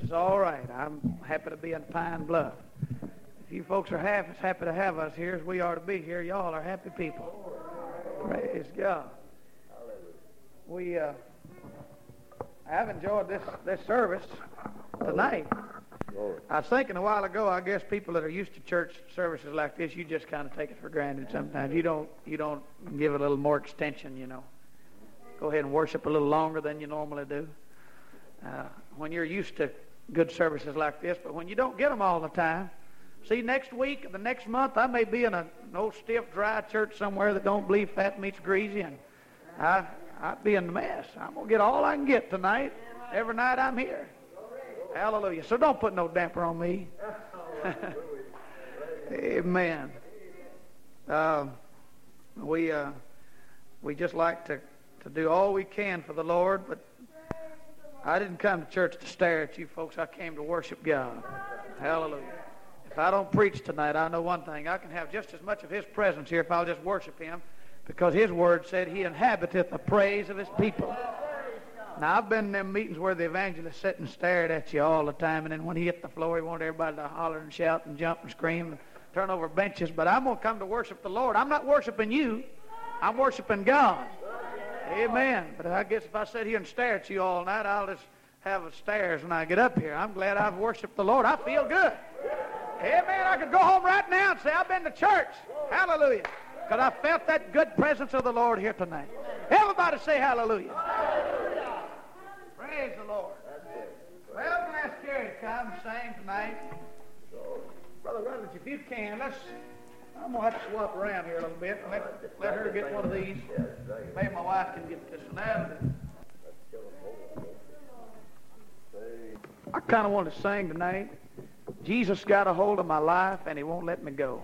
is all right. I'm happy to be in Pine Bluff. If you folks are half as happy to have us here as we are to be here, y'all are happy people. Praise God. I've enjoyed this service tonight. I was thinking a while ago, I guess people that are used to church services like this, you just kind of take it for granted sometimes. You don't give it a little more extension, you know. Go ahead and worship a little longer than you normally do. When you're used to good services like this, but when you don't get them all the time, see, next week, the next month, I may be in an old stiff, dry church somewhere that don't believe fat meat's greasy, and I'd be in the mess. I'm going to get all I can get tonight, every night I'm here. Hallelujah. So don't put no damper on me. Amen. We just like to do all we can for the Lord, but I didn't come to church to stare at you folks. I came to worship God. Hallelujah. If I don't preach tonight, I know one thing. I can have just as much of His presence here if I'll just worship Him, because His Word said He inhabiteth the praise of His people. Now, I've been in them meetings where the evangelist sat and stared at you all the time, and then when he hit the floor, he wanted everybody to holler and shout and jump and scream and turn over benches. But I'm going to come to worship the Lord. I'm not worshiping you. I'm worshiping God. Amen. But I guess if I sit here and stare at you all night, I'll just have a stares when I get up here. I'm glad I've worshiped the Lord. I feel good. Amen. I could go home right now and say, I've been to church. Hallelujah. Because I felt that good presence of the Lord here tonight. Everybody say hallelujah. Praise the Lord. Well, I'm going to ask Carrie to come and sing tonight. Brother Rutledge, if you can, I'm going to have to swap around here a little bit and let her get one of these. Maybe my wife can get this one out. I kind of want to sing tonight. Jesus got a hold of my life and He won't let me go.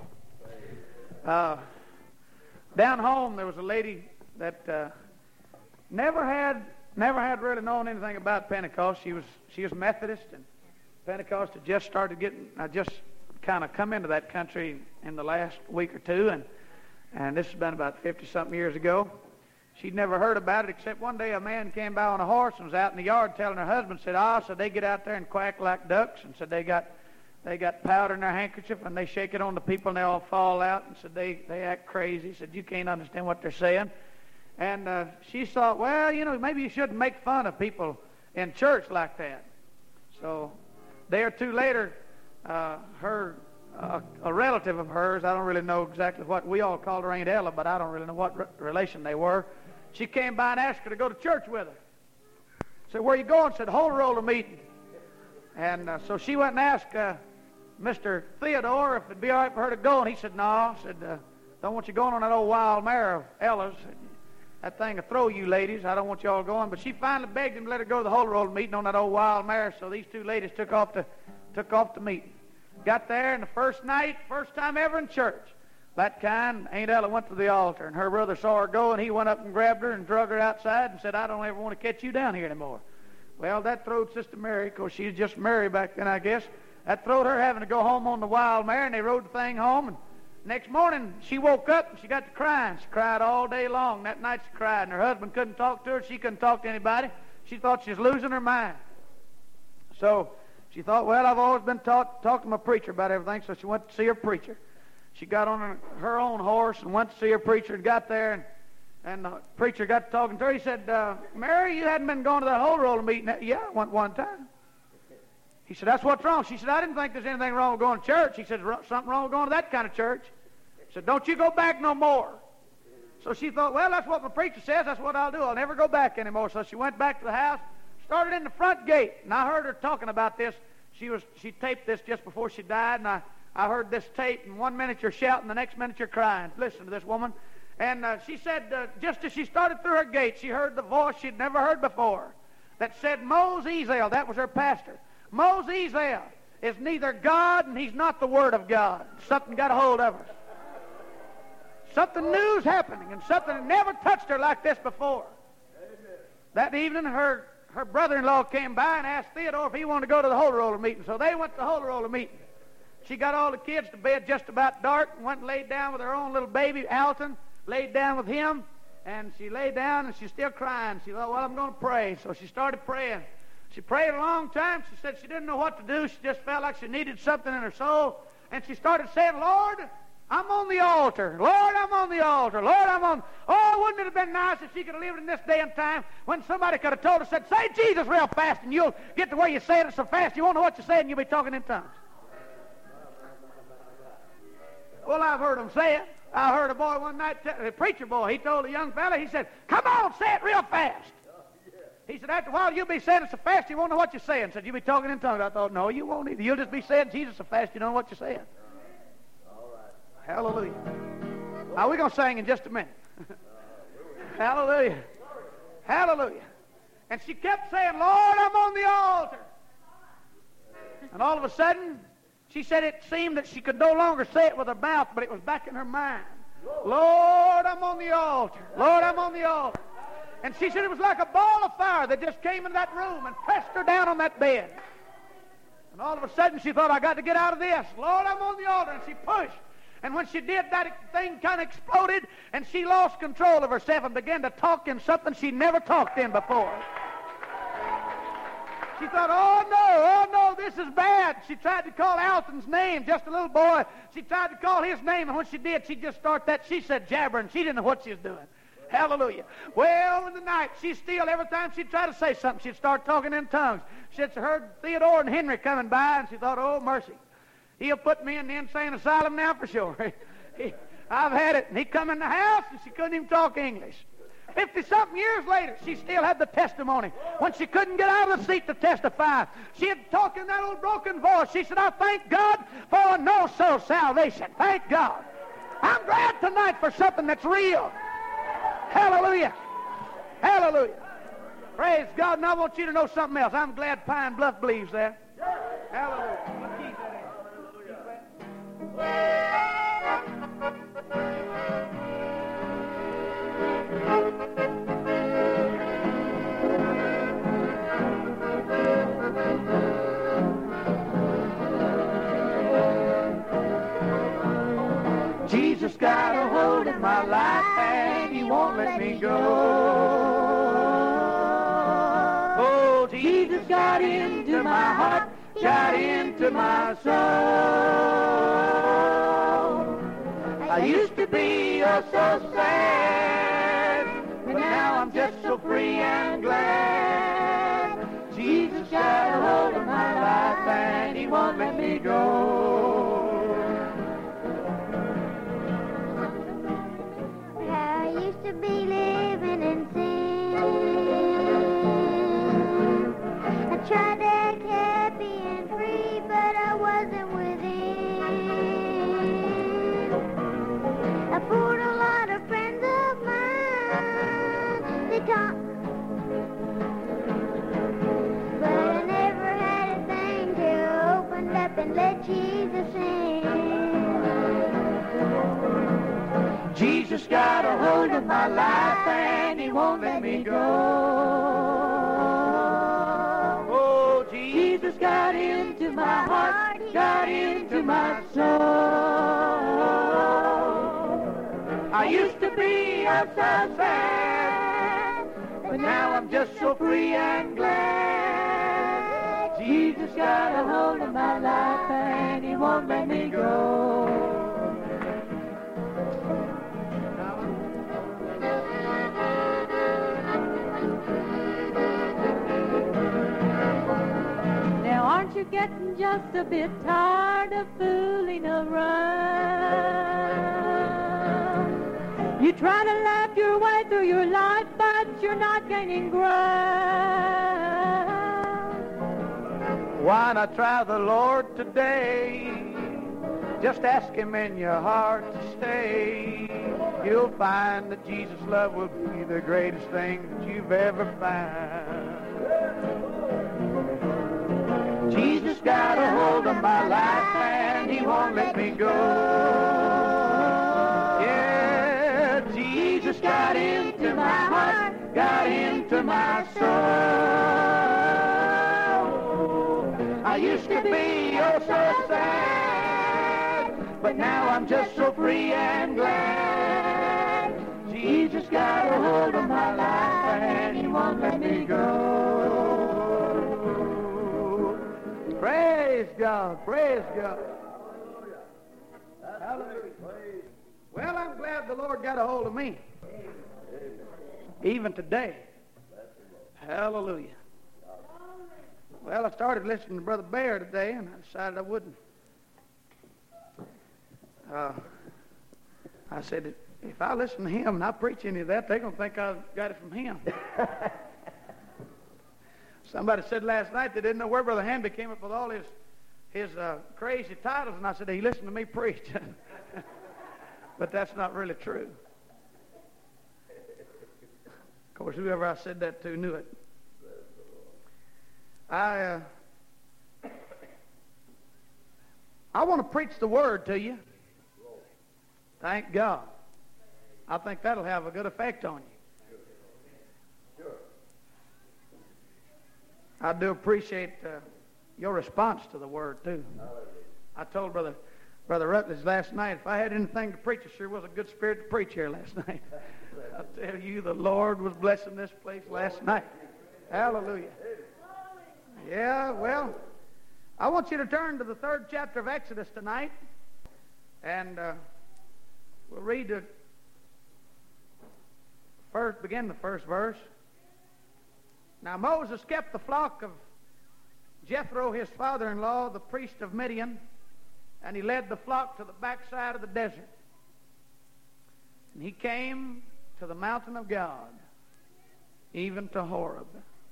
Down home there was a lady that never had really known anything about Pentecost. She was Methodist, and Pentecost had just started getting. I just kind of come into that country in the last week or two, and this has been about 50-something years ago. She'd never heard about it, except one day a man came by on a horse and was out in the yard telling her husband, said they get out there and quack like ducks, and said they got powder in their handkerchief and they shake it on the people and they all fall out, and said they act crazy. Said you can't understand what they're saying. And she thought, well, maybe you shouldn't make fun of people in church like that. So a day or two later, a relative of hers, I don't really know exactly what, we all called her Aunt Ella, but I don't really know what relation they were. She came by and asked her to go to church with her. Said, where are you going? Said, Holy Roller meeting. And so she went and asked Mr. Theodore if it'd be all right for her to go, and he said, no. Said, don't want you going on that old wild mare of Ella's. That thing will throw you ladies. I don't want you all going. But she finally begged him to let her go to the Holy Roller meeting on that old wild mare. So these two ladies took off the meeting. Got there, and the first night, first time ever in church, that kind, Aunt Ella went to the altar, and her brother saw her go, and he went up and grabbed her and drug her outside and said, I don't ever want to catch you down here anymore. Well, that throwed Sister Mary, because she was just Mary back then, I guess. That throwed her having to go home on the wild mare, and they rode the thing home, and next morning, she woke up and she got to crying. She cried all day long. That night she cried, and her husband couldn't talk to her. She couldn't talk to anybody. She thought she was losing her mind. So she thought, well, I've always been taught to talk to my preacher about everything, so she went to see her preacher. She got on her own horse and went to see her preacher and got there, and the preacher got to talking to her. He said, Mary, you hadn't been going to that Holy Roller meeting. Yeah, I went one time. He said, that's what's wrong. She said, I didn't think there's anything wrong with going to church. He said, something wrong with going to that kind of church. He said, don't you go back no more. So she thought, well, that's what my preacher says. That's what I'll do. I'll never go back anymore. So she went back to the house, started in the front gate. And I heard her talking about this. She taped this just before she died, and I heard this tape, and 1 minute you're shouting, the next minute you're crying. Listen to this woman. And she said, just as she started through her gate, she heard the voice she'd never heard before that said, Mose Ezel. That was her pastor. Mose Ezel is neither God and he's not the Word of God. Something got a hold of her. Something new's happening, and something that never touched her like this before. Amen. That evening, her brother-in-law came by and asked Theodore if he wanted to go to the Holy Roller meeting. So they went to the Holy Roller meeting. She got all the kids to bed just about dark and went and laid down with her own little baby, Alton, laid down with him, and she laid down and she's still crying. She thought, well, I'm going to pray. So she started praying. She prayed a long time. She said she didn't know what to do. She just felt like she needed something in her soul. And she started saying, Lord, I'm on the altar. Lord, I'm on the altar. Lord, I'm on. Oh, wouldn't it have been nice if she could have lived in this day and time when somebody could have told her, said, say Jesus real fast, and you'll get to where you're saying it so fast you won't know what you're saying, and you'll be talking in tongues. Well, I've heard them say it. I heard a boy one night, a preacher boy, he told a young fella, he said, come on, say it real fast. He said, after a while, you'll be saying it so fast you won't know what you're saying. Said, you'll be talking in tongues. I thought, no, you won't either. You'll just be saying Jesus so fast you don't know what you're saying. All right. Hallelujah. Now, we're going to sing in just a minute. Hallelujah. Hallelujah. And she kept saying, Lord, I'm on the altar. And all of a sudden, she said it seemed that she could no longer say it with her mouth, but it was back in her mind. Lord, I'm on the altar. Lord, I'm on the altar. And she said it was like a ball of fire that just came in that room and pressed her down on that bed. And all of a sudden she thought, I got to get out of this. Lord, I'm on the altar. And she pushed. And when she did, that thing kind of exploded, and she lost control of herself and began to talk in something she never talked in before. She thought, oh no, this is bad. She tried to call Alton's name, just a little boy. She tried to call his name, and when she did, she just started that. She said jabbering. She didn't know what she was doing. Hallelujah. Well, in the night, she still, every time she'd try to say something, she'd start talking in tongues. She had heard Theodore and Henry coming by, and she thought, oh, mercy. He'll put me in the insane asylum now for sure. I've had it. And he come in the house, and she couldn't even talk English. 50-something years later, she still had the testimony. When she couldn't get out of the seat to testify, she had talked in that old broken voice. She said, I thank God for a no-soul salvation. Thank God. I'm glad tonight for something that's real. Hallelujah. Hallelujah. Praise God. And I want you to know something else. I'm glad Pine Bluff believes that. Hallelujah. What key is that? Jesus got a hold of my life and he won't let me go. Oh, Jesus got into my heart, got into my soul. I used to be oh so sad, but now I'm just so free and glad. Jesus got a hold of my life and he won't let me go. To be living in sin, I tried to act happy and free, but I wasn't within. I fooled a lot of friends of mine, they taught, but I never had a thing to open up and let Jesus in. Jesus got a hold of my life and he won't let me go. Oh, Jesus got into my heart, got into my soul. I used to be so sad, but now I'm just so free and glad. Jesus got a hold of my life and he won't let me go. Aren't you getting just a bit tired of fooling around? You try to laugh your way through your life, but you're not gaining ground. Why not try the Lord today? Just ask him in your heart to stay. You'll find that Jesus' love will be the greatest thing that you've ever found. Jesus got a hold of my life and he won't let me go. Yeah, Jesus got into my heart, got into my soul. I used to be oh so sad, but now I'm just so free and glad. Jesus got a hold of my life and he won't let me go. Praise God. Praise God. Hallelujah. Well, I'm glad the Lord got a hold of me. Even today. Hallelujah. Well, I started listening to Brother Bear today, and I decided I wouldn't. I said, if I listen to him and I preach any of that, they're going to think I got it from him. Somebody said last night they didn't know where Brother Hanby came up with all his crazy titles, and I said, he listened to me preach. But that's not really true. Of course, whoever I said that to knew it. I want to preach the Word to you. Thank God. I think that'll have a good effect on you. I do appreciate your response to the Word, too. I told Brother Rutledge last night, if I had anything to preach, it sure was a good spirit to preach here last night. I tell you, the Lord was blessing this place last night. Hallelujah. Yeah, well, I want you to turn to the 3rd chapter of Exodus tonight, and we'll read begin the first verse. Now Moses kept the flock of Jethro, his father-in-law, the priest of Midian, and he led the flock to the backside of the desert. And he came to the mountain of God, even to Horeb.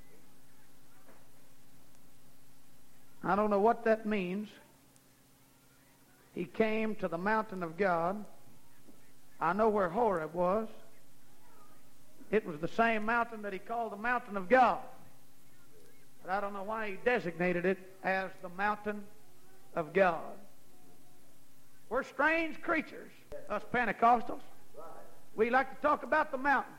I don't know what that means. He came to the mountain of God. I know where Horeb was. It was the same mountain that he called the mountain of God. But I don't know why he designated it as the mountain of God. We're strange creatures, us Pentecostals. We like to talk about the mountains.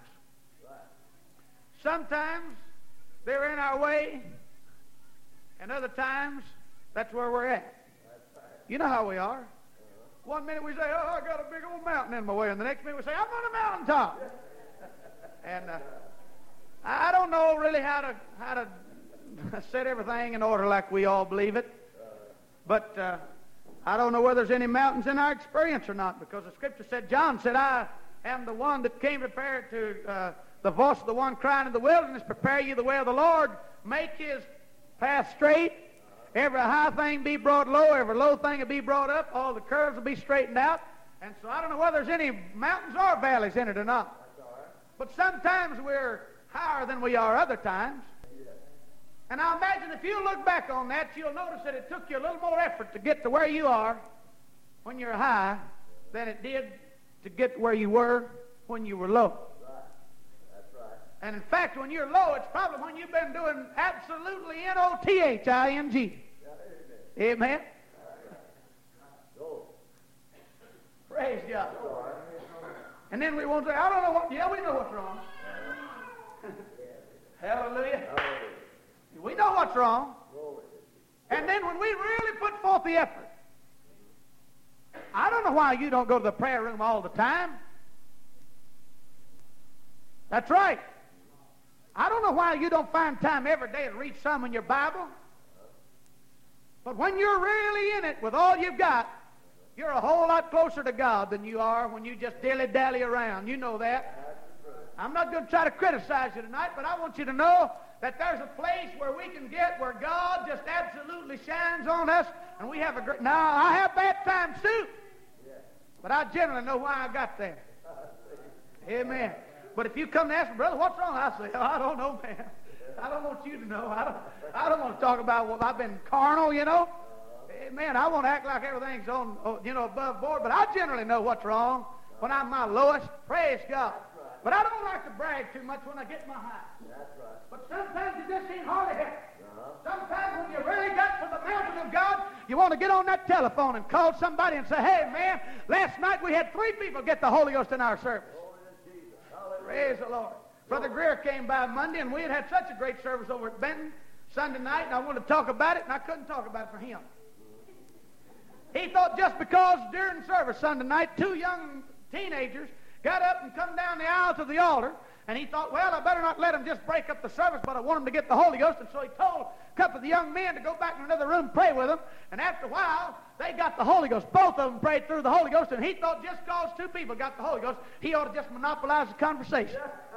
Sometimes they're in our way, and other times that's where we're at. You know how we are. One minute we say, oh, I got a big old mountain in my way, and the next minute we say, I'm on a mountaintop. And I don't know really how to set everything in order like we all believe it. But I don't know whether there's any mountains in our experience or not, because the Scripture said, John said, I am the one that came prepared to the voice of the one crying in the wilderness, prepare you the way of the Lord, make his path straight. Every high thing be brought low, every low thing will be brought up, all the curves will be straightened out. And so I don't know whether there's any mountains or valleys in it or not. But sometimes we're higher than we are other times. And I imagine if you look back on that, you'll notice that it took you a little more effort to get to where you are when you're high than it did to get where you were when you were low. That's right. And in fact, when you're low, it's probably when you've been doing absolutely NOTHING. Amen? Praise God. And then we won't say, I don't know what, yeah, we know what's wrong. Hallelujah. We know what's wrong. And then when we really put forth the effort, I don't know why you don't go to the prayer room all the time. That's right. I don't know why you don't find time every day to read some in your Bible. But when you're really in it with all you've got, you're a whole lot closer to God than you are when you just dilly-dally around. You know that. I'm not going to try to criticize you tonight, but I want you to know that there's a place where we can get where God just absolutely shines on us, and we have a great... Now, I have bad times too, but I generally know why I got there. Amen. But if you come to ask me, brother, what's wrong? I say, oh, I don't know, man. I don't want you to know. I don't want to talk about what I've been carnal, you know. Amen. I want to act like everything's on, above board, but I generally know what's wrong when I'm my lowest. Praise God. But I don't like to brag too much when I get my high. That's right. But sometimes it just ain't hard to help. Sometimes when you really got to the mountain of God, you want to get on that telephone and call somebody and say, hey, man, last night we had 3 people get the Holy Ghost in our service. Praise the Lord. Brother Greer came by Monday, and we had such a great service over at Benton Sunday night, and I wanted to talk about it, and I couldn't talk about it for him. He thought just because during service Sunday night, 2 young teenagers got up and come down the aisle to the altar And he thought, well, I better not let him just break up the service, but I want him to get the Holy Ghost. And so he told a couple of the young men to go back in another room and pray with him. And after a while, they got the Holy Ghost. Both of them prayed through the Holy Ghost, and he thought just because two people got the Holy Ghost, he ought to just monopolize the conversation.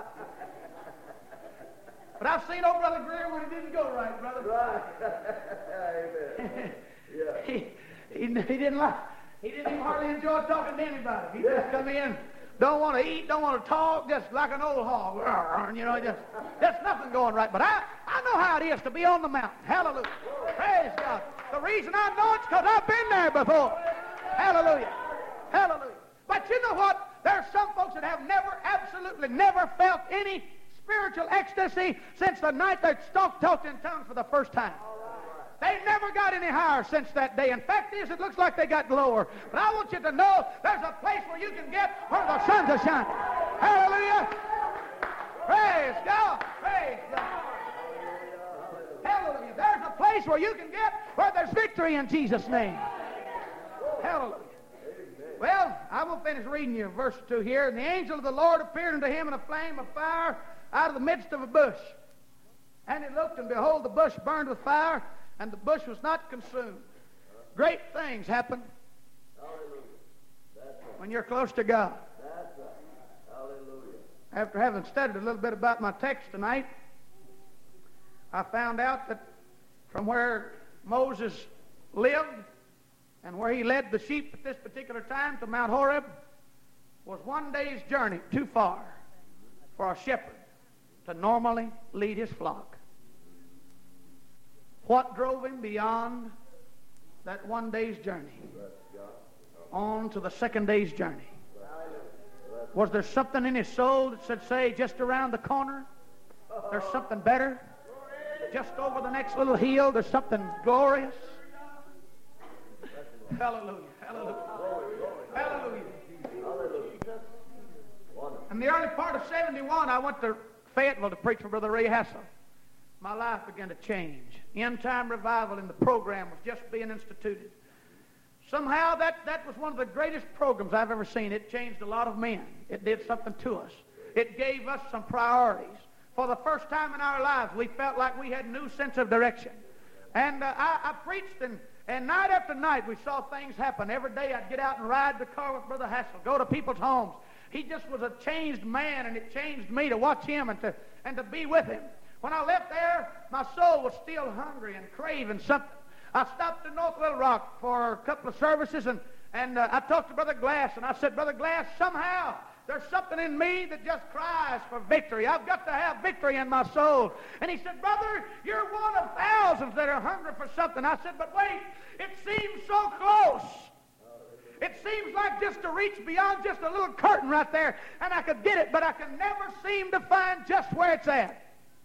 But I've seen old Brother Greer when it didn't go right, brother. Right. Amen. Yeah. He didn't even hardly enjoy talking to anybody. He just come in, don't want to eat, don't want to talk, just like an old hog. You know, just nothing going right. But I know how it is to be on the mountain. Hallelujah. Praise God. The reason I know it's because I've been there before. Hallelujah. Hallelujah. But you know what? There are some folks that have absolutely never felt any spiritual ecstasy since the night they talked in tongues for the first time. They never got any higher since that day. In fact, it looks like they got lower. But I want you to know there's a place where you can get where the sun's are shining. Hallelujah. Praise God. Praise God. Hallelujah. There's a place where you can get where there's victory in Jesus' name. Hallelujah. Well, I will finish reading you verse 2 here. And the angel of the Lord appeared unto him in a flame of fire out of the midst of a bush. And he looked, and behold, the bush burned with fire, and the bush was not consumed. Great things happen when you're close to God. That's right. Hallelujah. After having studied a little bit about my text tonight, I found out that from where Moses lived and where he led the sheep at this particular time to Mount Horeb was one day's journey too far for a shepherd to normally lead his flock. What drove him beyond that one day's journey on to the second day's journey? Was there something in his soul that said, say, just around the corner, there's something better? Just over the next little hill, there's something glorious? Hallelujah. Hallelujah. Hallelujah. In the early part of 71, I went to Fayetteville to preach for Brother Ray Hassel. My life began to change. End-time revival in the program was just being instituted. Somehow that was one of the greatest programs I've ever seen. It changed a lot of men. It did something to us. It gave us some priorities. For the first time in our lives, we felt like we had a new sense of direction. And I preached, and night after night we saw things happen. Every day I'd get out and ride the car with Brother Hassel, go to people's homes. He just was a changed man, and it changed me to watch him and to be with him. When I left there, my soul was still hungry and craving something. I stopped in North Little Rock for a couple of services, and I talked to Brother Glass, and I said, Brother Glass, somehow there's something in me that just cries for victory. I've got to have victory in my soul. And he said, brother, you're one of thousands that are hungry for something. I said, but wait, it seems so close. It seems like just to reach beyond just a little curtain right there, and I could get it, but I can never seem to find just where it's at.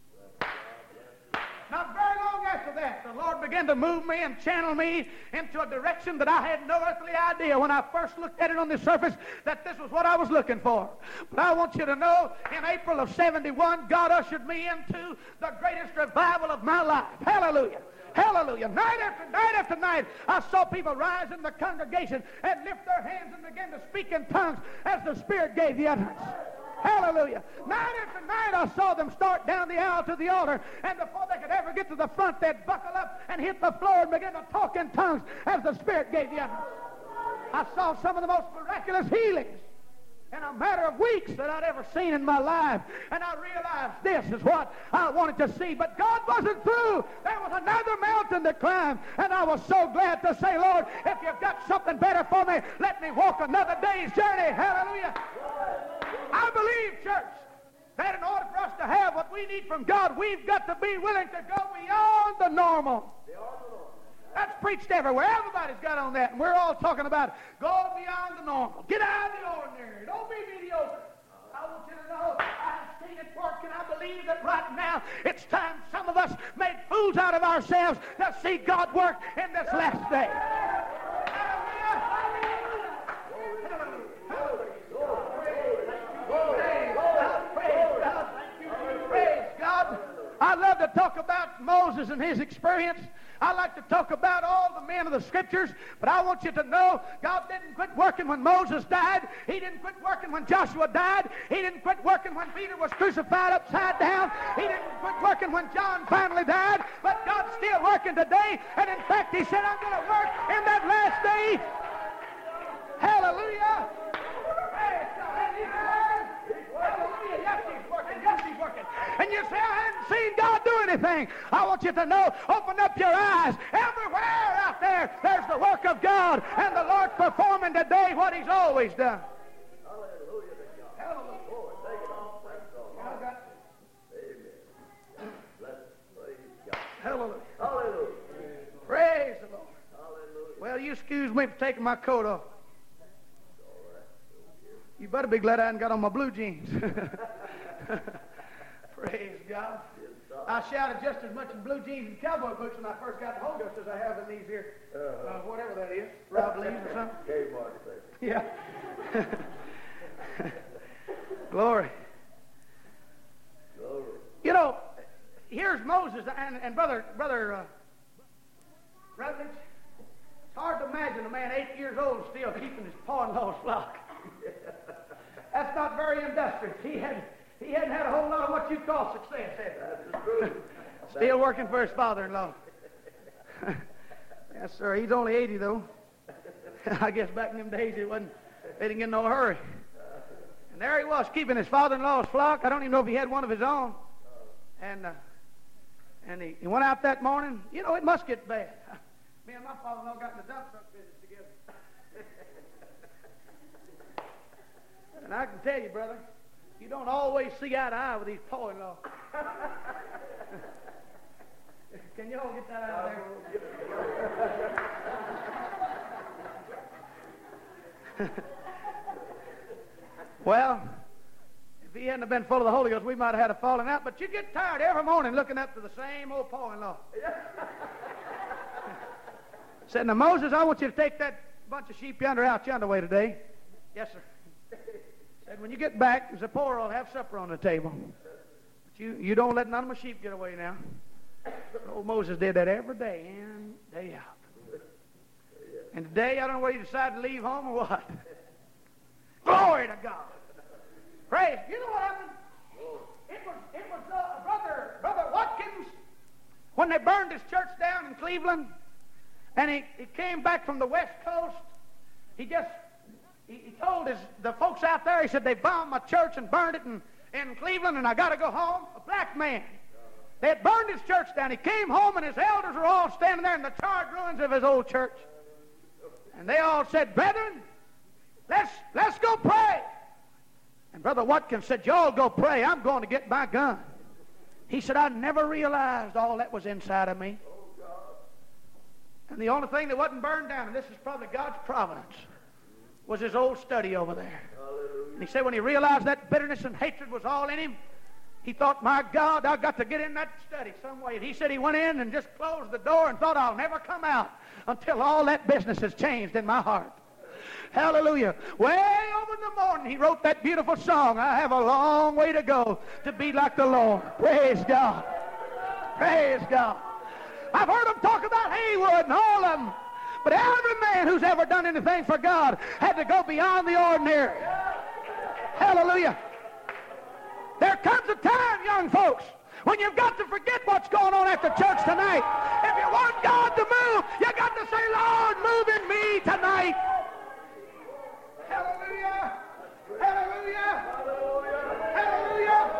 Not very long after that, the Lord began to move me and channel me into a direction that I had no earthly idea when I first looked at it on the surface that this was what I was looking for. But I want you to know, in April of 71, God ushered me into the greatest revival of my life. Hallelujah. Hallelujah. Night after night, I saw people rise in the congregation and lift their hands and begin to speak in tongues as the Spirit gave the utterance. Hallelujah. Night after night, I saw them start down the aisle to the altar, and before they could ever get to the front, they'd buckle up and hit the floor and begin to talk in tongues as the Spirit gave the utterance. I saw some of the most miraculous healings in a matter of weeks that I'd ever seen in my life. And I realized this is what I wanted to see. But God wasn't through. There was another mountain to climb. And I was so glad to say, Lord, if you've got something better for me, let me walk another day's journey. Hallelujah. I believe, church, that in order for us to have what we need from God, we've got to be willing to go beyond the normal. That's preached everywhere. Everybody's got on that. And we're all talking about going beyond the normal. Get out of the ordinary. Don't be mediocre. I want you to know I've seen it work, and I believe that right now it's time some of us make fools out of ourselves to see God work in this last day. I love to talk about Moses and his experience, I like to talk about all the men of the Scriptures, but I want you to know God didn't quit working when Moses died. He didn't quit working when Joshua died. He didn't quit working when Peter was crucified upside down. He didn't quit working when John finally died. But God's still working today. And in fact, He said, I'm going to work in that last day. Hallelujah. Hallelujah. Yes, He's working. Yes, He's working. And you say, I haven't seen God do anything. I want you to know, open up your eyes. Everywhere out there, there's the work of God. And the Lord's performing today what He's always done. Hallelujah to God. Hallelujah. Lord, take it off. Thanks all. Amen. Bless. Praise God. Hallelujah. Hallelujah. Praise the Lord. Hallelujah. Well, you excuse me for taking my coat off. All right. You better be glad I hadn't got on my blue jeans. Praise God. I shouted just as much in blue jeans and cowboy boots when I first got the Holy Ghost as I have in these here, whatever that is, Rob Lee's or something. Kmart thing. Yeah. Glory. Glory. You know, here's Moses and Brother Rutledge. It's hard to imagine a man 8 years old still keeping his pa-in-law's flock. That's not very industrious. He hadn't had a whole lot of what you call success, had he? That's the truth. Still working for his father-in-law. Yes, sir. He's only 80, though. I guess back in them days they didn't get in no hurry. And there he was, keeping his father-in-law's flock. I don't even know if he had one of his own. And he went out that morning. You know, it must get bad. Me and my father-in-law got in the dump truck business together. And I can tell you, brother, you don't always see eye to eye with these pa-in-law. Can you all get that out of there? Well, if he hadn't have been full of the Holy Ghost, we might have had a falling out. But you get tired every morning looking up to the same old pa-in-law. Said, now, Moses, I want you to take that bunch of sheep yonder out yonder way today. Yes, sir. Said, when you get back, the poor will have supper on the table. But you don't let none of my sheep get away now. Old Moses did that every day in, day out. And today, I don't know whether he decided to leave home or what. Glory to God. Praise. You know what happened? It was Brother Watkins, when they burned his church down in Cleveland, and he came back from the West Coast. He told the folks out there, he said, they bombed my church and burned it in Cleveland, and I got to go home. A black man. They had burned his church down. He came home, and his elders were all standing there in the charred ruins of his old church. And they all said, brethren, let's go pray. And Brother Watkins said, y'all go pray. I'm going to get my gun. He said, I never realized all that was inside of me. And the only thing that wasn't burned down, and this is probably God's providence, was his old study over there. And he said when he realized that bitterness and hatred was all in him, he thought, my God, I've got to get in that study some way. And he said he went in and just closed the door and thought, I'll never come out until all that business has changed in my heart. Hallelujah. Way over in the morning, he wrote that beautiful song, I have a long way to go to be like the Lord. Praise God. Praise God. I've heard them talk about Haywood and all of them. But every man who's ever done anything for God had to go beyond the ordinary. Hallelujah. There comes a time, young folks, when you've got to forget what's going on after church tonight. If you want God to move, you got to say, Lord, move in me tonight. Hallelujah. Hallelujah. Hallelujah.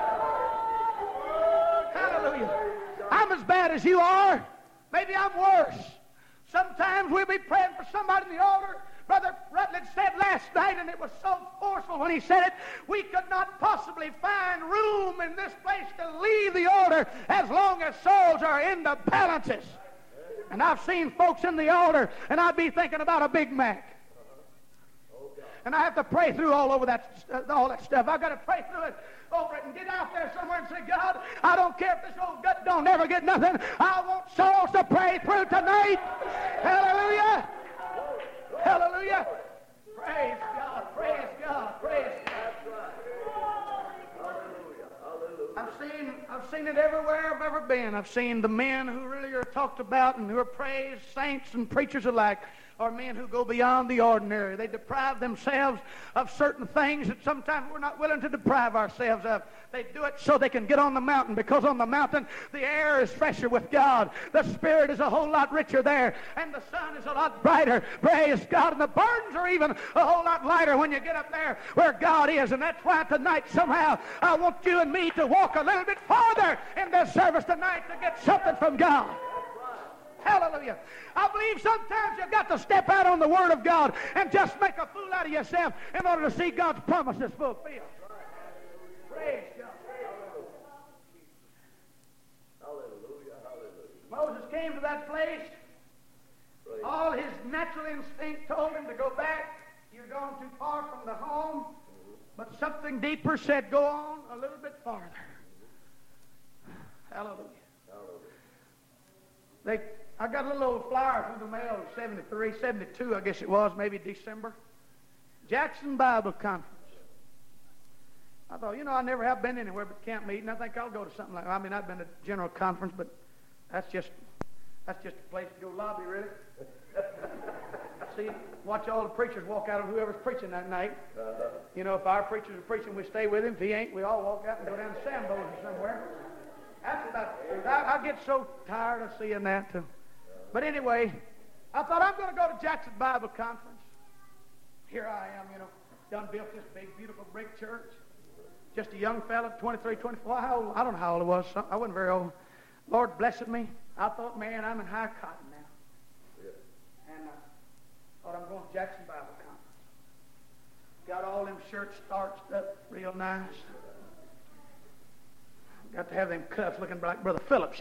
Hallelujah. I'm as bad as you are. Maybe I'm worse. Sometimes we'll be praying for somebody in the altar. Brother Rutledge said last night, and it was so forceful when he said it, we could not possibly find room in this place to leave the altar as long as souls are in the balances. And I've seen folks in the altar, and I'd be thinking about a Big Mac. And I have to pray through all that stuff. I've got to pray through it over it and get out there somewhere and say, God, I don't care if this old gut don't ever get nothing. I want souls to pray through tonight. Hallelujah. Hallelujah. Praise God. Praise God. Praise God. I've seen it everywhere I've ever been. I've seen the men who really are talked about and who are praised, saints and preachers alike, are men who go beyond the ordinary. They deprive themselves of certain things that sometimes we're not willing to deprive ourselves of. They do it so they can get on the mountain, because on the mountain the air is fresher with God. The Spirit is a whole lot richer there, and the sun is a lot brighter. Praise God. And the burdens are even a whole lot lighter when you get up there where God is. And that's why tonight somehow I want you and me to walk a little bit farther in this service tonight to get something from God. Hallelujah. I believe sometimes you've got to step out on the Word of God and just make a fool out of yourself in order to see God's promises fulfilled. Praise God. Hallelujah, hallelujah. Moses came to that place. All his natural instinct told him to go back. You're going too far from the home. But something deeper said, go on a little bit farther. Hallelujah. I got a little old flyer through the mail in 73, 72, I guess it was, maybe December. Jackson Bible Conference. I thought, I never have been anywhere but camp meeting. I think I'll go to something like that. I mean, I've been to general conference, but that's just a place to go lobby, really. See, watch all the preachers walk out of whoever's preaching that night. If our preachers are preaching, we stay with him. If he ain't, we all walk out and go down to Sambo's or somewhere. That's about it. I get so tired of seeing that, too. But anyway, I thought I'm going to go to Jackson Bible Conference. Here I am, done built this big, beautiful brick church. Just a young fella, 23, 24. How old? I don't know how old I was. I wasn't very old. Lord blessed me. I thought, man, I'm in high cotton now. And I thought I'm going to Jackson Bible Conference. Got all them shirts starched up real nice. Got to have them cuffs looking like Brother Phillips,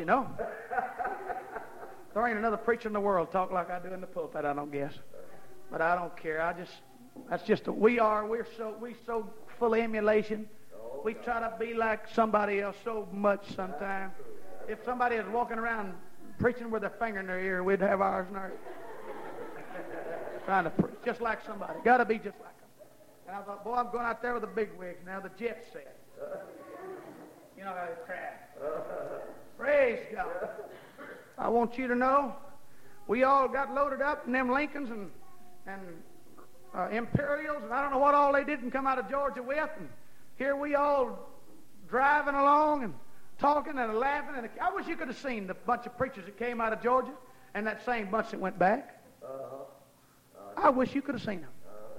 There ain't another preacher in the world talk like I do in the pulpit, I don't guess. But I don't care. We're so full of emulation. We try to be like somebody else so much sometimes. If somebody is walking around preaching with their finger in their ear, we'd have ours in our trying to preach just like somebody. Got to be just like them. And I thought, boy, I'm going out there with the big wigs now, the jet set. You know how they crap. Praise God. I want you to know, we all got loaded up in them Lincolns and Imperials, and I don't know what all they didn't come out of Georgia with. And here we all driving along and talking and laughing. And I wish you could have seen the bunch of preachers that came out of Georgia and that same bunch that went back. I wish you could have seen them.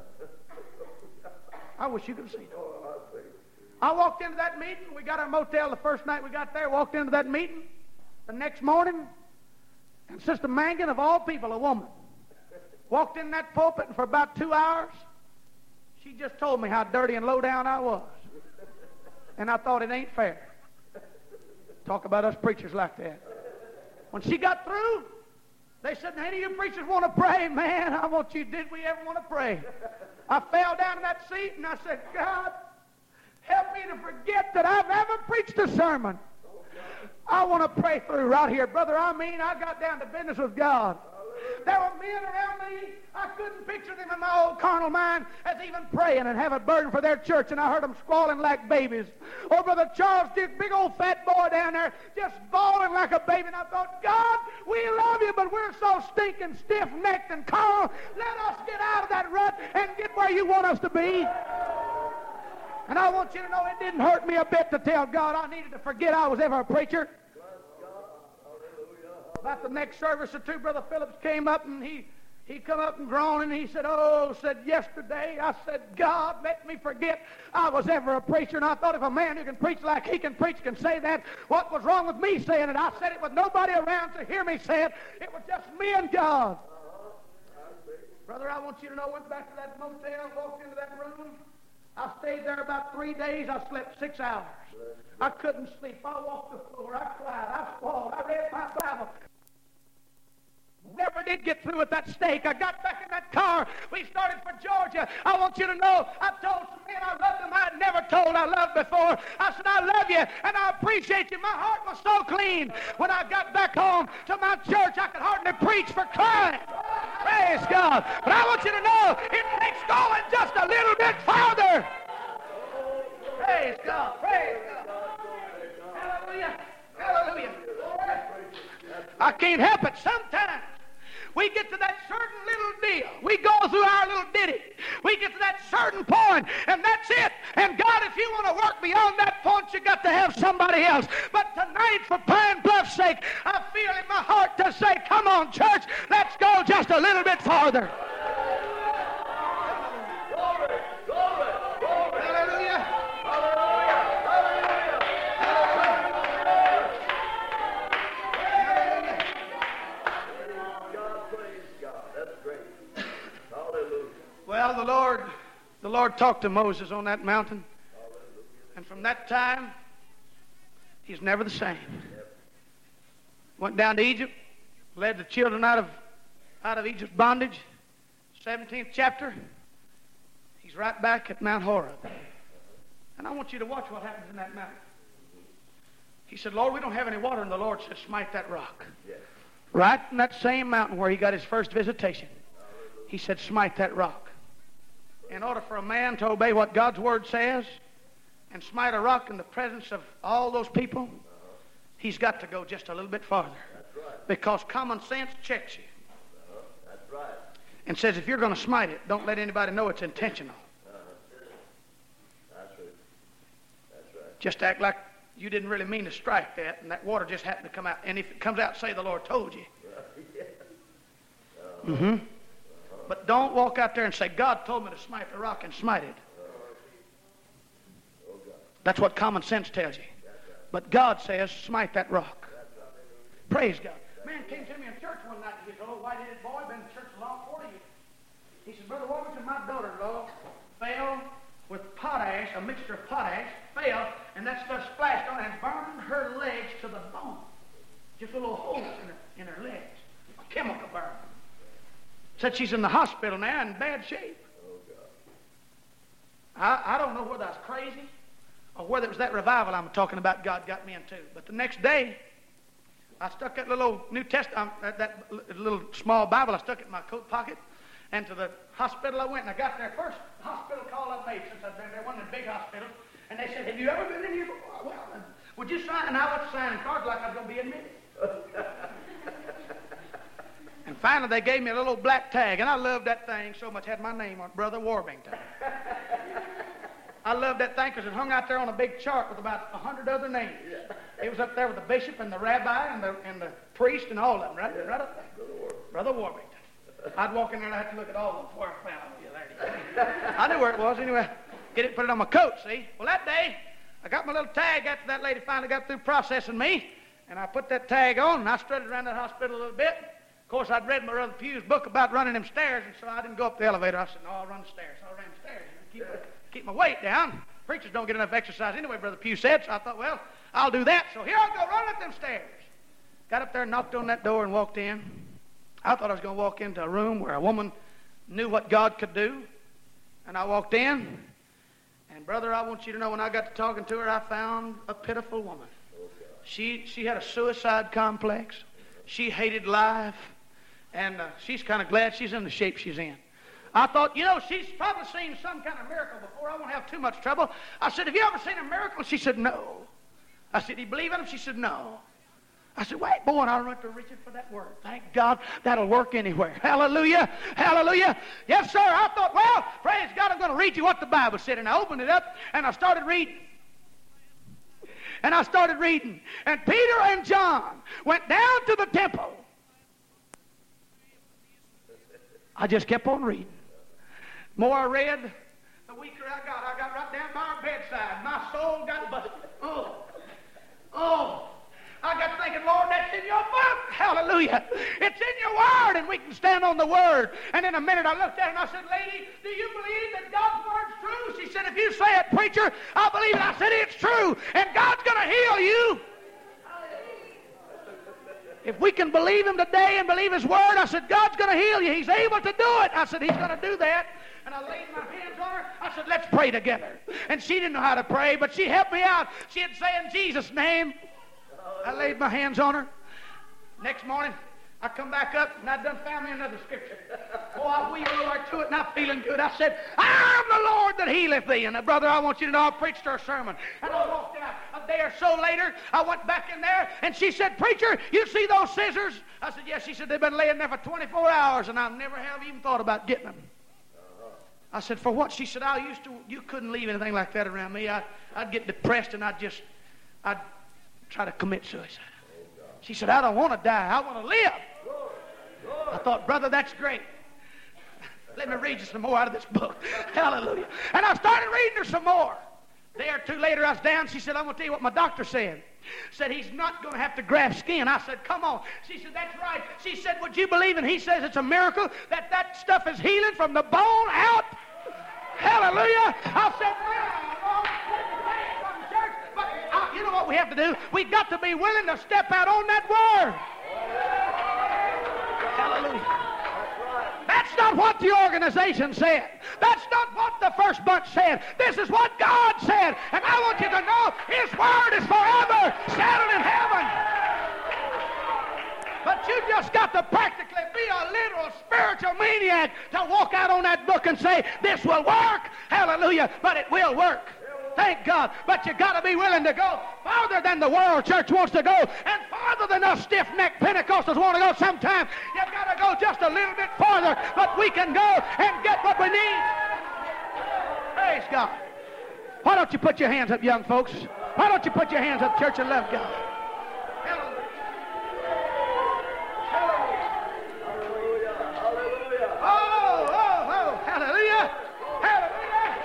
I wish you could have seen them. I walked into that meeting. We got our motel the first night we got there. Walked into that meeting. The next morning, and Sister Mangan, of all people, a woman, walked in that pulpit, and for about 2 hours, she just told me how dirty and low down I was. And I thought, it ain't fair. Talk about us preachers like that. When she got through, they said, any of you preachers want to pray? Man, I want you. Did we ever want to pray? I fell down in that seat, and I said, God, help me to forget that I've ever preached a sermon. I want to pray through right here. Brother, I got down to business with God. There were men around me. I couldn't picture them in my old carnal mind as even praying and have a burden for their church, and I heard them squalling like babies. Oh, Brother Charles Duke, big old fat boy down there, just bawling like a baby. And I thought, God, we love you, but we're so stinking stiff-necked and carnal. Let us get out of that rut and get where you want us to be. And I want you to know it didn't hurt me a bit to tell God I needed to forget I was ever a preacher. About the next service or two, Brother Phillips came up and he come up and groaned and he said, yesterday, I said, God, let me forget I was ever a preacher. And I thought if a man who can preach like he can preach can say that, what was wrong with me saying it? I said it with nobody around to hear me say it. It was just me and God. Brother, I want you to know, I went back to that motel, walked into that room. I stayed there about 3 days. I slept 6 hours. I couldn't sleep. I walked the floor. I cried. I squalled. I read my Bible. Never did get through with that steak. I got back in that car. We started for Georgia. I want you to know, I told some men I loved them I had never told I loved before. I said, I love you and I appreciate you. My heart was so clean. When I got back home to my church, I could hardly preach for crying. Praise God. But I want you to know, it takes going just a little bit farther. Praise God. Praise God. Hallelujah. I can't help it. Sometimes we get to that certain little deal. We go through our little ditty. We get to that certain point, and that's it. And God, if you want to work beyond that point, you got to have somebody else. But tonight, for Pine Bluff's sake, I feel in my heart to say, come on, church, let's go just a little bit farther. Glory, glory, glory. Hallelujah. Well, the Lord talked to Moses on that mountain. And from that time, he's never the same. Went down to Egypt, led the children out of Egypt's bondage. 17th chapter. He's right back at Mount Horeb. And I want you to watch what happens in that mountain. He said, Lord, we don't have any water. And the Lord said, smite that rock. Right in that same mountain where he got his first visitation. He said, smite that rock. In order for a man to obey what God's word says and smite a rock in the presence of all those people, he's got to go just a little bit farther. Because common sense checks you. That's right. And says, if you're going to smite it, don't let anybody know it's intentional. That's right. That's right. Just act like you didn't really mean to strike that, and that water just happened to come out. And if it comes out, say the Lord told you. Mm-hmm. But don't walk out there and say, God told me to smite the rock, and smite it. That's what common sense tells you. But God says, smite that rock. Praise God. Man came to me in church one night. He's a little white-headed boy, been in church a long 40 years. He said, Brother Warburton, my daughter-in-law fell with potash, a mixture of potash, fell, and that stuff splashed on and burned her legs to the bone. Just little holes in her legs. A chemical burn. Said she's in the hospital now in bad shape. I don't know whether I was crazy or whether it was that revival I'm talking about God got me into. But the next day, I stuck that little New Testament, that little small Bible, I stuck it in my coat pocket. And to the hospital I went, and I got there first. The hospital call I made since I've been there, one of the big hospitals. And they said, have you ever been in here before? Well, would you sign? And I was signing cards like I was going to be admitted. And finally, they gave me a little black tag, and I loved that thing so much. It had my name on it, Brother Warburton. I loved that thing because it hung out there on a big chart with about 100 other names. It was up there with the bishop and the rabbi and the priest and all of them, right up there. Brother Warburton. I'd walk in there and I'd have to look at all of them before I found them. I knew where it was anyway. Get it, put it on my coat, see? Well, that day, I got my little tag after that lady finally got through processing me, and I put that tag on, and I strutted around that hospital a little bit. Of course, I'd read my Brother Pugh's book about running them stairs, and so I didn't go up the elevator. I said, no, I'll run the stairs. So I ran the stairs. Keep my weight down. Preachers don't get enough exercise anyway, Brother Pugh said, so I thought, well, I'll do that. So here I go, running up them stairs. Got up there, knocked on that door, and walked in. I thought I was going to walk into a room where a woman knew what God could do. And I walked in, and brother, I want you to know, when I got to talking to her, I found a pitiful woman. She had a suicide complex. She hated life. And she's kind of glad she's in the shape she's in. I thought, she's probably seen some kind of miracle before. I won't have too much trouble. I said, have you ever seen a miracle? She said, no. I said, do you believe in them? She said, no. I said, wait, boy, and I went to reaching for that word. Thank God, that'll work anywhere. Hallelujah, hallelujah. Yes, sir. I thought, well, praise God, I'm going to read you what the Bible said. And I opened it up, and I started reading. And Peter and John went down to the temple. I just kept on reading. The more I read, the weaker I got. I got right down by our bedside. My soul got busted. Oh. I got thinking, Lord, that's in your book. Hallelujah. It's in your word, and we can stand on the word. And in a minute, I looked at her and I said, lady, do you believe that God's word's true? She said, if you say it, preacher, I believe it. I said, it's true, and God's going to heal you. If we can believe him today and believe his word, I said, God's going to heal you. He's able to do it. I said, he's going to do that. And I laid my hands on her. I said, let's pray together. And she didn't know how to pray, but she helped me out. She'd say, in Jesus' name. I laid my hands on her. Next morning, I come back up, and I done found me another scripture. Boy, I wheeled over to it, and I'm feeling good. I said, I am the Lord that healeth thee. And brother, I want you to know I preached her sermon. And I walked out. A day or so later, I went back in there, and she said, preacher, you see those scissors? I said, yes. She said, they've been laying there for 24 hours, and I never have even thought about getting them. I said, for what? She said, you couldn't leave anything like that around me. I'd get depressed, and I'd try to commit suicide. She said, I don't want to die. I want to live. I thought, brother, that's great. Let me read you some more out of this book. Hallelujah. And I started reading her some more. A day or two later, I was down. She said, I'm going to tell you what my doctor said. Said, he's not going to have to graft skin. I said, come on. She said, that's right. She said, would you believe it? He says it's a miracle that stuff is healing from the bone out. Hallelujah. I said, but you know what we have to do? We've got to be willing to step out on that word. Hallelujah. That's not what the organization said. That's not what the first bunch said. This is what God said. And I want you to know His word is forever settled in heaven. But you just got to practically be a literal spiritual maniac to walk out on that book and say, this will work. Hallelujah. But it will work. Thank God. But you got to be willing to go farther than the world church wants to go and farther than us stiff-necked Pentecostals want to go sometime. You've got to go just a little bit farther, but we can go and get what we need. Praise God. Why don't you put your hands up, young folks? Why don't you put your hands up, church, and love God? Hallelujah. Hallelujah. Hallelujah. Oh, hallelujah. Hallelujah.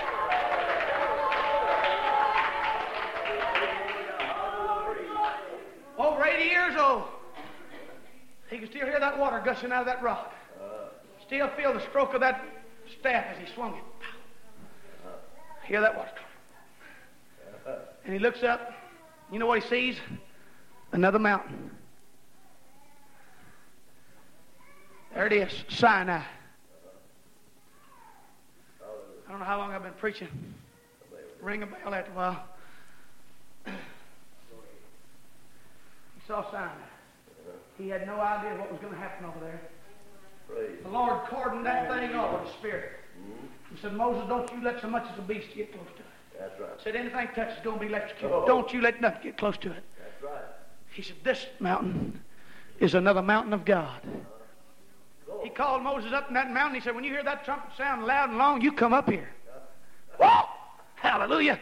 Over 80 years old. He can still hear that water gushing out of that rock. Still feel the stroke of that staff as he swung it. Hear that water. And he looks up. You know what he sees? Another mountain. There it is, Sinai. I don't know how long I've been preaching. Ring a bell after a while. Saw Sinai. He had no idea what was going to happen over there. Praise. The Lord cordoned that thing off with the Spirit. He said, Moses, don't you let so much as a beast get close to it. That's right. Said, anything touches is going to be electrocuted. Oh. Don't you let nothing get close to it. That's right. He said, this mountain is another mountain of God. He called Moses up in that mountain. He said, when you hear that trumpet sound loud and long, you come up here. Whoa! Hallelujah.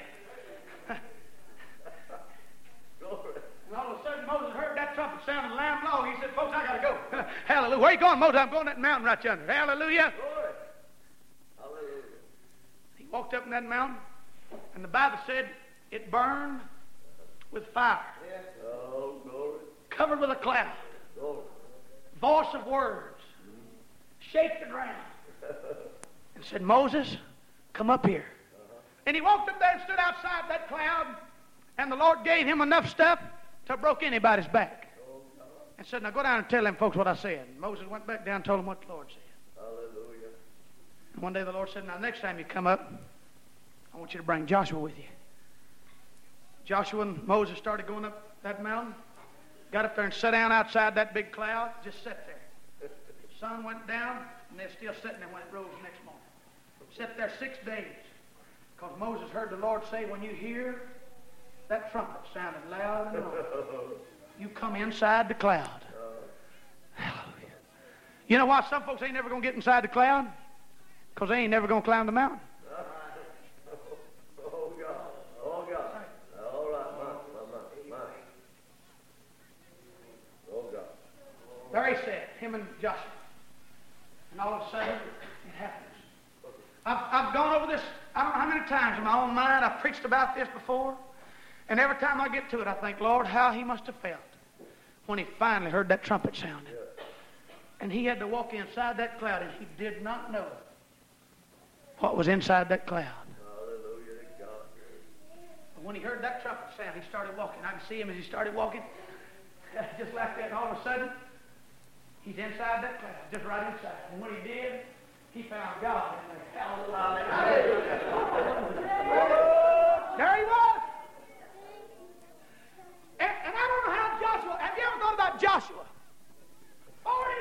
And all of a sudden, Moses heard that trumpet sound loud and long. He said, folks, I got to go. Hallelujah. Where you going, Moses? I'm going that mountain right yonder. Hallelujah. Glory. Hallelujah. He walked up in that mountain, and the Bible said it burned with fire, Oh, glory. covered with a cloud, Glory. voice of words, shake the ground, and said, Moses, come up here. And he walked up there and stood outside that cloud, and the Lord gave him enough stuff to broke anybody's back. And said, now go down and tell them folks what I said. And Moses went back down and told them what the Lord said. Hallelujah. And one day the Lord said, now next time you come up, I want you to bring Joshua with you. Joshua and Moses started going up that mountain, got up there and sat down outside that big cloud, just sat there. The sun went down, and they're still sitting there when it rose the next morning. Sat there 6 days, because Moses heard the Lord say, when you hear that trumpet sounding loud and long, you come inside the cloud. Hallelujah. You know why some folks ain't never going to get inside the cloud? Because they ain't never going to climb the mountain. Oh, God. Oh, God. All right. My. Oh, God. There he said, him and Joshua. And all of a sudden, it happens. I've gone over this, I don't know how many times in my own mind. I've preached about this before. And every time I get to it, I think, Lord, how he must have felt when he finally heard that trumpet sounding. And he had to walk inside that cloud, and he did not know what was inside that cloud. Hallelujah to God. But when he heard that trumpet sound, he started walking. I can see him as he started walking, just like that. And all of a sudden, he's inside that cloud, just right inside. And when he did, he found God in there. Hallelujah. There he was. And I don't know how Joshua, have you ever thought about Joshua? 40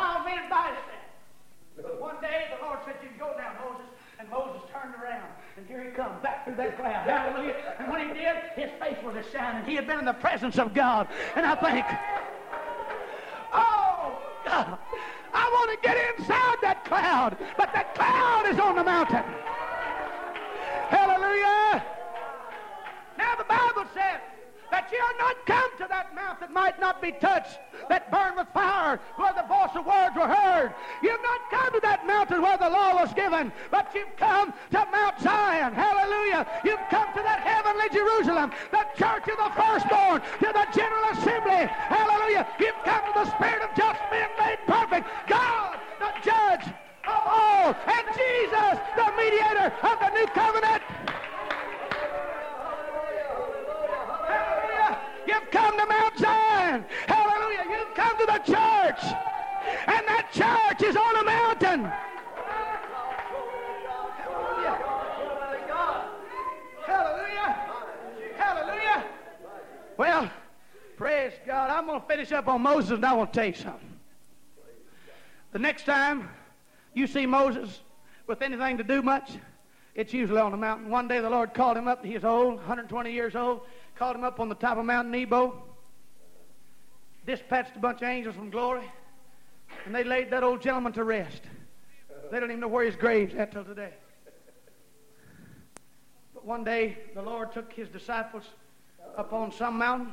wild men by himself. One day the Lord said, "You can go now, Moses." And Moses turned around, and here he comes back through that cloud. Hallelujah. And when he did, his face was a shining. He had been in the presence of God. And I think, oh, God, I want to get inside that cloud, but that cloud is on the mountain. Hallelujah. Now the Bible says that ye are not come to that mount that might not be touched, that burned with fire, where the voice of words were heard. You've not come to that mountain where the law was given, but you've come to Mount Zion. Hallelujah. You've come to that heavenly Jerusalem, the church of the firstborn, to the general assembly. Hallelujah. You've come to the spirit of just men made perfect. God, the judge of all, and Jesus, the mediator of the new covenant. You've come to Mount Zion. Hallelujah. You've come to the church. And that church is on a mountain. Hallelujah. Hallelujah. Hallelujah. Well, praise God. I'm going to finish up on Moses, and I want to tell you something. The next time you see Moses with anything to do much, it's usually on the mountain. One day the Lord called him up. He was old, 120 years old. Called him up on the top of Mount Nebo. Dispatched a bunch of angels from glory. And they laid that old gentleman to rest. They don't even know where his grave's at till today. But one day the Lord took his disciples up on some mountain.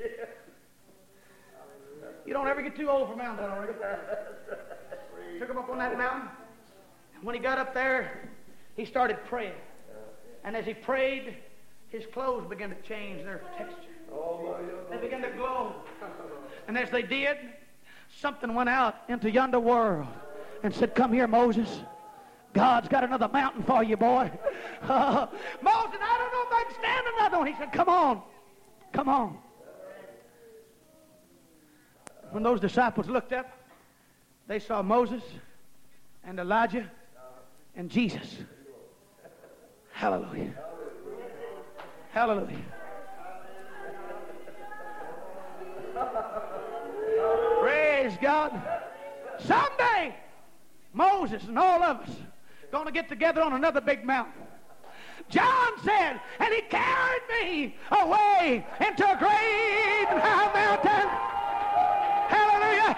You don't ever get too old for mountains, I don't reckon. Took him up on that mountain. And when he got up there, he started praying. And as he prayed, his clothes began to change their texture. They began to glow. And as they did, something went out into yonder world and said, "Come here, Moses. God's got another mountain for you, boy." Moses, I don't know if I can stand another one. He said, "Come on. Come on." When those disciples looked up, they saw Moses and Elijah and Jesus. Hallelujah. Hallelujah. Praise God. Someday, Moses and all of us going to get together on another big mountain. John said, and he carried me away into a great and high mountain. Hallelujah.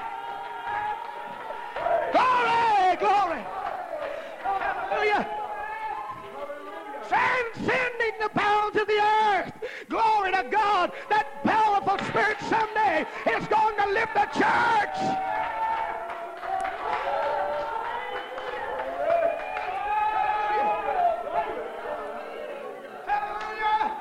Glory, glory. Hallelujah. Transcending the bounds of the earth. Glory to God. That powerful Spirit someday is going to lift the church. Hallelujah.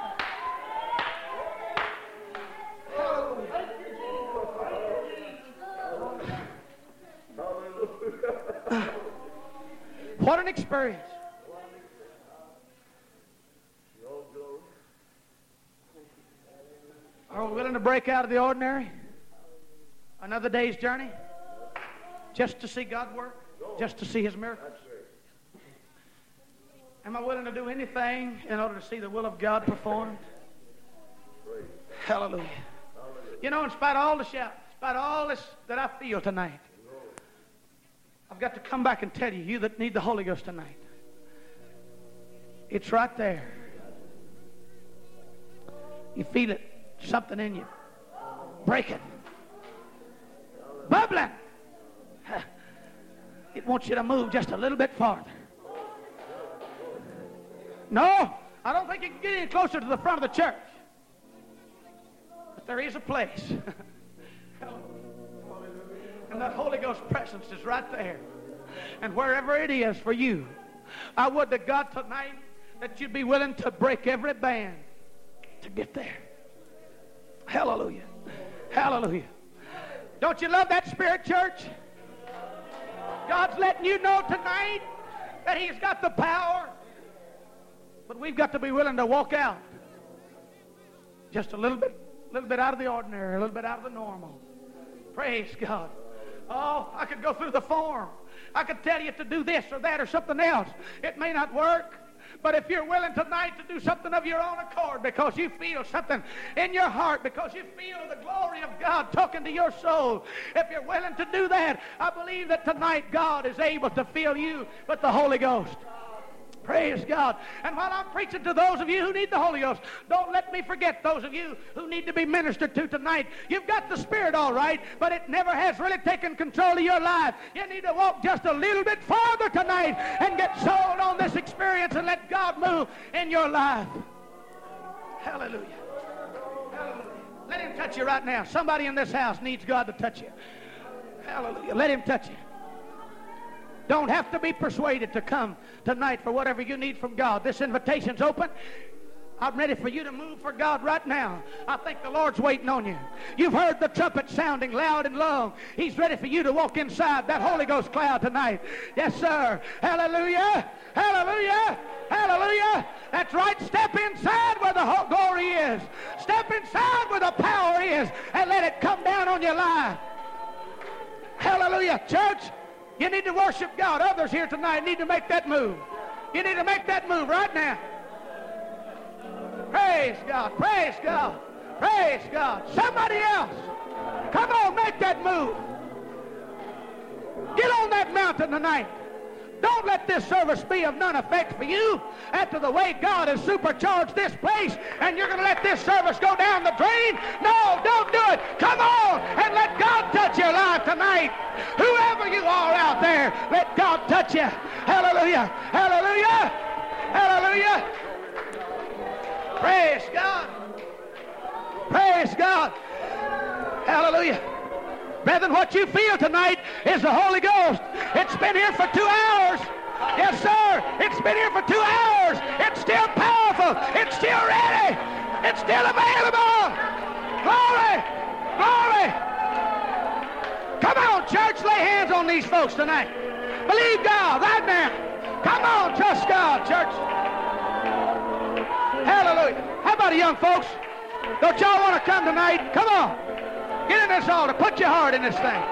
What an experience. Are we willing to break out of the ordinary? Another day's journey? Just to see God work? Just to see His miracles? Am I willing to do anything in order to see the will of God performed? Hallelujah. You know, in spite of all the shout, in spite of all this that I feel tonight, I've got to come back and tell you, you that need the Holy Ghost tonight, it's right there. You feel it. Something in you. Breaking. Bubbling. It wants you to move just a little bit farther. No, I don't think you can get any closer to the front of the church. But there is a place. And that Holy Ghost presence is right there. And wherever it is for you, I would to God tonight that you'd be willing to break every band to get there. Hallelujah. Hallelujah. Don't you love that spirit, church? God's letting you know tonight that He's got the power. But we've got to be willing to walk out just a little bit out of the ordinary, a little bit out of the normal. Praise God. Oh, I could go through the form. I could tell you to do this or that or something else. It may not work. But if you're willing tonight to do something of your own accord because you feel something in your heart, because you feel the glory of God talking to your soul, if you're willing to do that, I believe that tonight God is able to fill you with the Holy Ghost. Praise God. And while I'm preaching to those of you who need the Holy Ghost, don't let me forget those of you who need to be ministered to tonight. You've got the Spirit all right, but it never has really taken control of your life. You need to walk just a little bit farther tonight and get sold on this experience and let God move in your life. Hallelujah. Hallelujah. Let him touch you right now. Somebody in this house needs God to touch you. Hallelujah. Let him touch you. Don't have to be persuaded to come tonight for whatever you need from God. This invitation's open. I'm ready for you to move for God right now. I think the Lord's waiting on you. You've heard the trumpet sounding loud and long. He's ready for you to walk inside that Holy Ghost cloud tonight. Yes, sir. Hallelujah. Hallelujah. Hallelujah. That's right. Step inside where the glory is. Step inside where the power is and let it come down on your life. Hallelujah. Church, you need to worship God. Others here tonight need to make that move. You need to make that move right now. Praise God. Praise God. Praise God. Somebody else. Come on, make that move. Get on that mountain tonight. Don't let this service be of none effect for you after the way God has supercharged this place, and you're going to let this service go down the drain. No, don't do it. Come on and let God touch your life tonight. Whoever you are out there, let God touch you. Hallelujah. Hallelujah. Hallelujah. Praise God. Praise God. Hallelujah. Brethren, what you feel tonight is the Holy Ghost. It's been here for 2 hours. Yes, sir. It's been here for 2 hours. It's still powerful. It's still ready. It's still available. Glory. Glory. Come on, church. Lay hands on these folks tonight. Believe God right now. Come on, trust God, church. Hallelujah. How about the young folks? Don't y'all want to come tonight? Come on. Get in this altar. Put your heart in this thing.